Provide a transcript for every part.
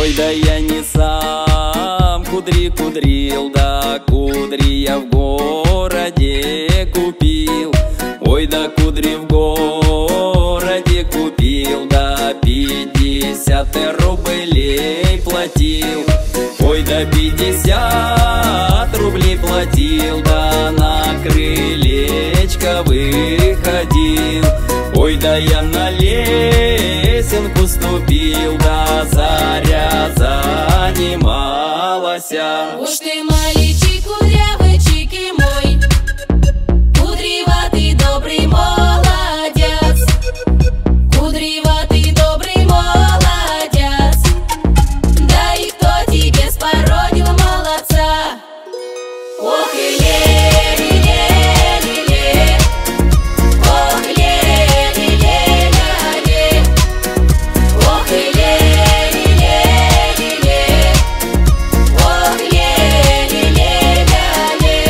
Ой, да я не сам кудри кудрил, да кудри я в городе купил. Ой, да кудри в городе купил, да 50 рублей платил. Ой, да 50 рублей платил, да на крылечко выходил. Ой, да я на лесенку ступил, да заря занималась. Уж ты маличий кудрявый чики мой, кудреватый добрый молодец, кудреватый добрый молодец. Да и кто тебе спородил молодца? Ох, и ле-ле-ле-ле-ле, ох, ле-ле-ле-ле-ле, ох, и ле-ле-ле-ле-ле, ох, ле-ле-ле-ле-ле.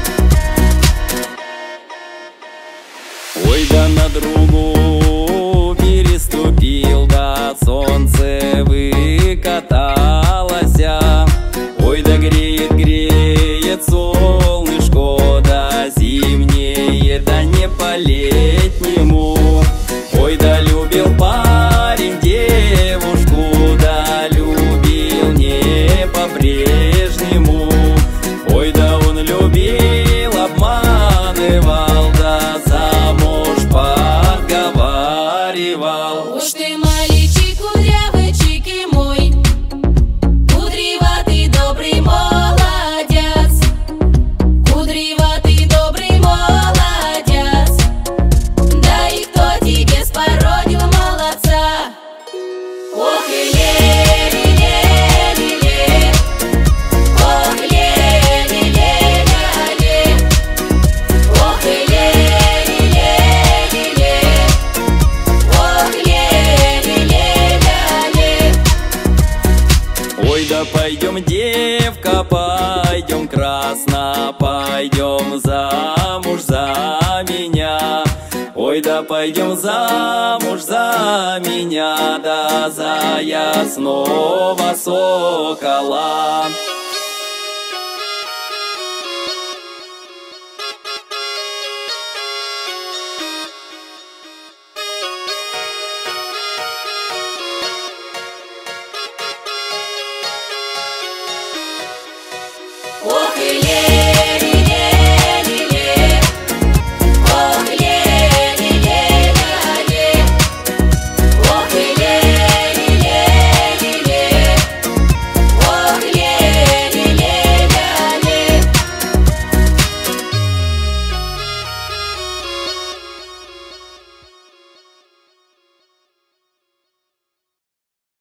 Ой, да на другу переступил, да солнце выкаталось. Ой, да греет, греет солнышко, да зимнее, да не по-летнему. Ой, да любил парень девушку, да любил не по-прежнему. Ой, да он любил, обманывал, да замуж подговаривал. Уж ты маличий кудрявый чики мой, кудреватый добрый молодец, кудреватый добрый молодец. Да и кто тебе спородил молодца? Ох, и ле-ле-ле-ле-ле, ох, ле-ле-ле-ле-ле, ох, и ле-ле-ле-ле-ле, ох, ле-ле-ле-ле-ле. Ой, да пойдем, девка, пойдем, красно, пойдем замуж за меня. Ой, да пойдем замуж за меня, да за ясного сокола.